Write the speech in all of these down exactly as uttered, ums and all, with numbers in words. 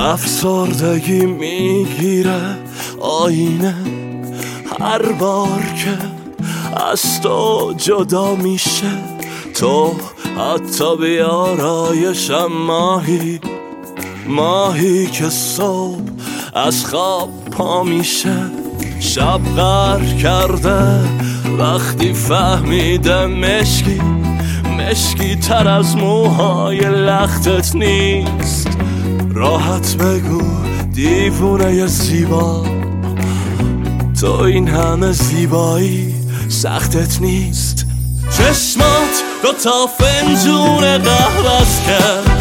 افسردگی میگیره آینه هر بار که از تو جدا میشه. تو حتی بیارایشم ماهی ماهی که صبح از خواب پا میشه. شب غر کرده وقتی فهمیده مشکی مشکی تر از موهای لختت نیست. راحت بگو دیوونه زیبا، تو این همه زیبایی سختت نیست. چشمات دو تا فنجون قهوه‌ست که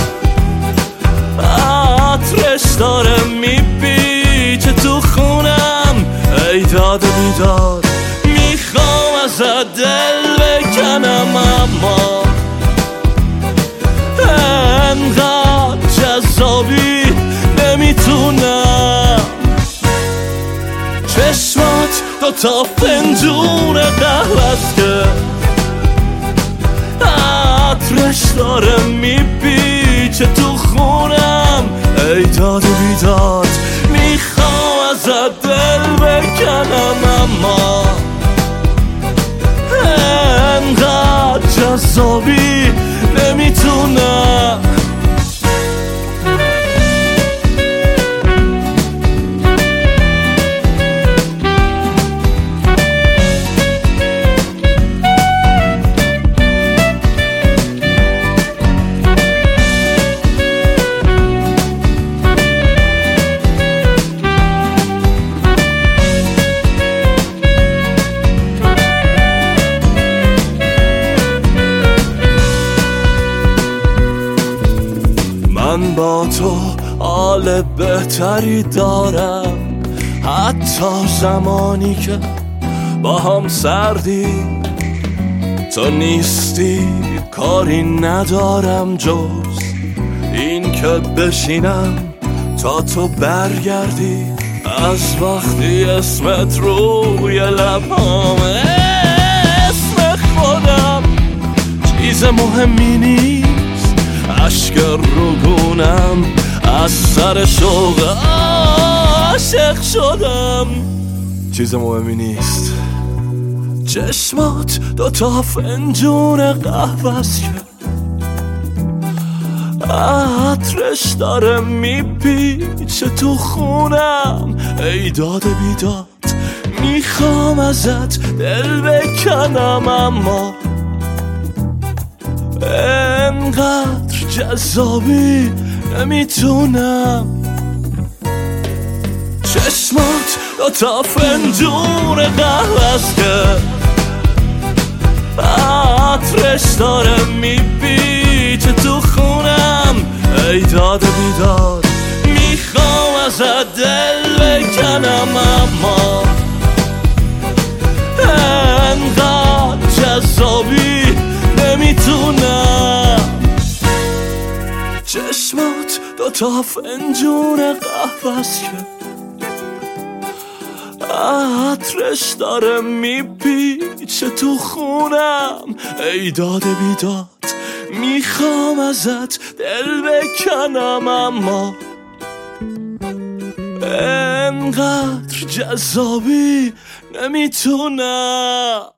عطرش داره میپیچه تو خونم. ای داد بیداد میخوام ازت دل بکنم، اما انقدر جذابی نمیتونم. چشمات دو تا فنجون قهوه‌ست که عطرش داره میپیچه تو خونم. ای داد و بیداد میخوام ازت دل بکنم، اما انقدر جذابی نمیتونم. من با تو حال بهتری دارم، حتی زمانی که با هم سردیم. تو نیستی کاری ندارم جز این که بشینم تا تو برگردی. از وقتی اسمت روی لبامه اسم خودم چیز مهمی نیست. عشق روگونم از سر شوق عاشق شدم، چیز مهمی نیست. چشمات دو تا فنجون قهوه‌ست که عطرش داره میپیچه تو خونم. ای داد بیداد میخوام ازت دل بکنم، اما انقدر جذابی نمیتونم. چشمات دو تا فنجون قهوه‌ست که عطرش داره میپیچه تو خونم. ای داد بیداد میخوام ازت دل بکنم، اما انقدر جذابی نمیتونم. چشمات دو تا فنجون قهوه‌ست که عطرش داره میپیچه تو خونم. ای داد بیداد میخوام ازت دل بکنم، اما انقدر جذابی نمیتونم.